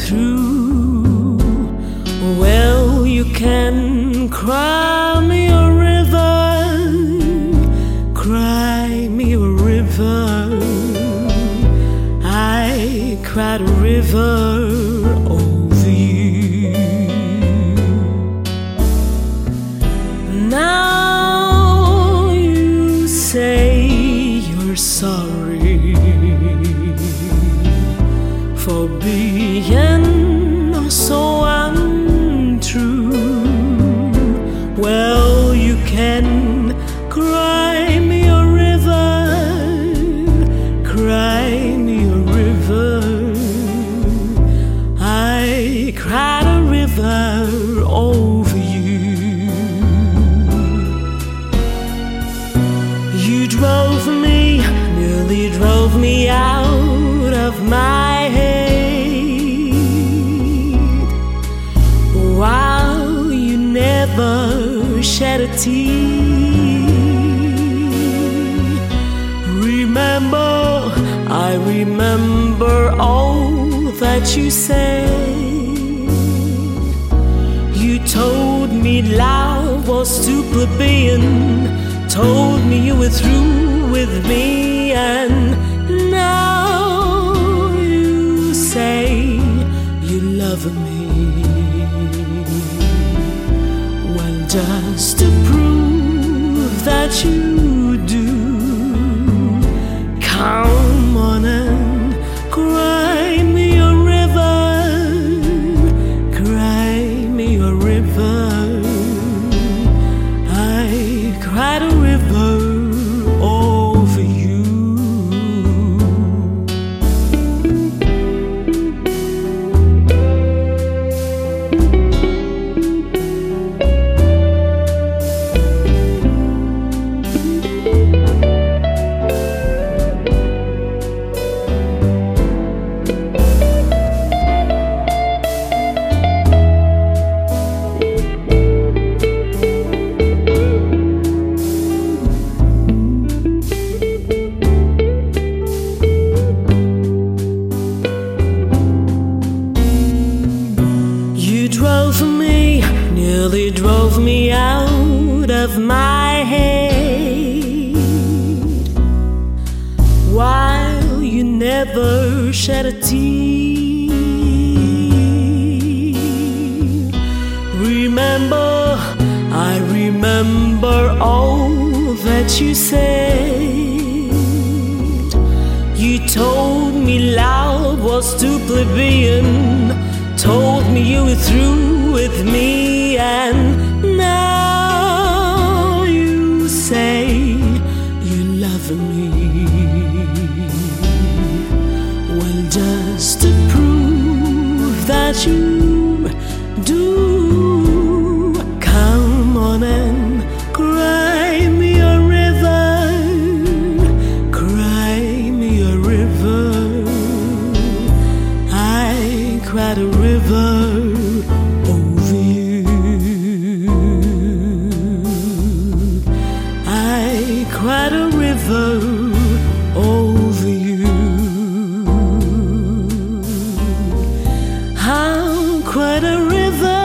through. Well, you can cry me a river, cry me a river. I cried a river over you. Now you say you're sorry for being so untrue. Well, you can cry me a river, cry me a river. I cried a river over you. You drove me, nearly drove me out of my head, while you never shed a tear. Remember, I remember all that you said. You told me love was too plebeian, told me you were through with me, and now you say you love me. Well, just to prove that you do, come on and cry me a river, cry me a river. I cried a river over you. Drove me, nearly drove me out of my head, while you never shed a tear. Remember, I remember all that you said. You told me love was too plebeian, told me you were through with me, and now you say you love me. Well, just to prove that you do, come on and cry me a river, cry me a river. I cried a river over you. I cried a river over you. I cried a river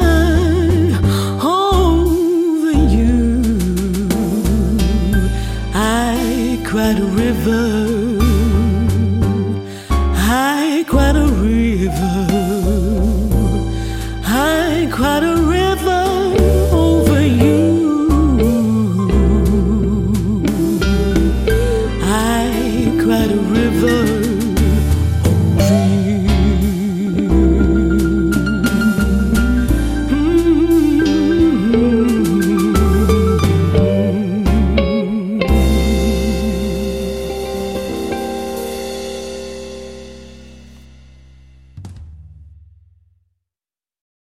over you. I cried a river